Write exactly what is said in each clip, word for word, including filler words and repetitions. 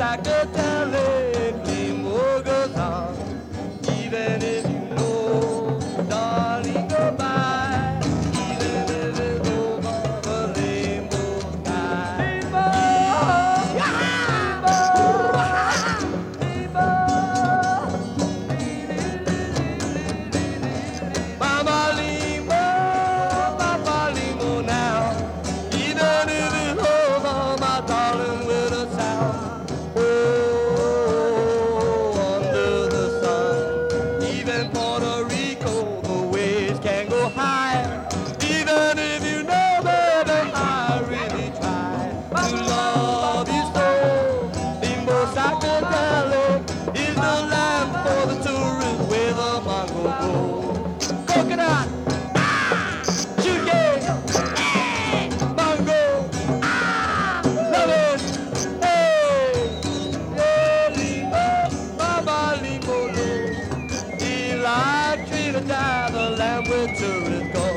psychedelic limbo goes on, even if you know, darling, goodbye, even if it's over the rainbow sky. Limbo, limbo, limbo. Mama limbo, Papa limbo now, even if it's over, my darling, with a sound. Oh, under the sun, even Puerto Rico, the waves can go high. Even if you know, baby, I really try to love you so. Limbo psychedelic is the land for the tourists where the mango grows. Coconut, sugar, mango, love it, hey, yeah, limbo, mama limbo low. He like Trinidad, the land where tourists go.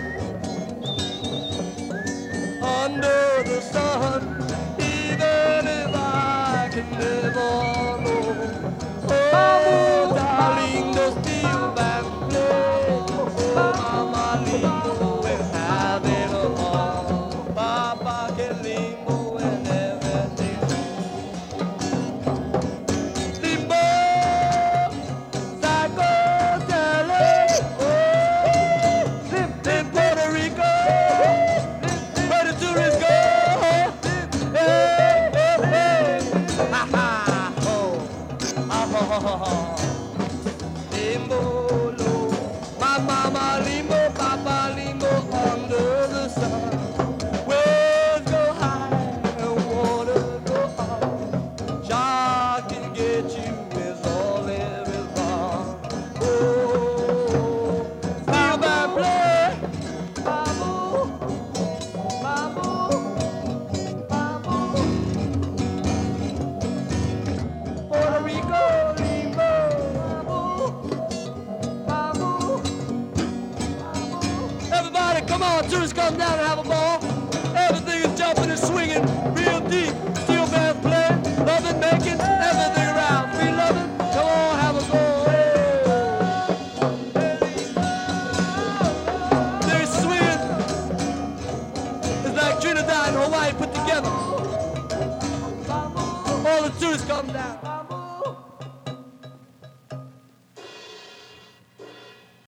Under the sun, even if I can never know. Oh, darling, the steel band play. Oh, mama limbo and having a ball. Papa can limbo and everything. Limbo, psychedelic. Oh, lim, lim, Puerto Rico. Where the tourists go. Hey, hey, hey. Ha, ha, ho. Ah, ho, ho, ho, ho. Limbo low. My mama limbo, papa limbo under the sun. Waves go high and water go up. Shark can get you is all there is wrong. Oh, steel band play. Bamboo, bamboo, bamboo. Puerto Rico, limbo, bamboo, bamboo. Everybody, come on, tourists, come down and have a ball. Everything is jumping and swinging real deep. Steel band play, loving, making everything around. Free loving, come on, have a go. They're swinging. It's like Trinidad and Hawaii put together. All the tourists come down.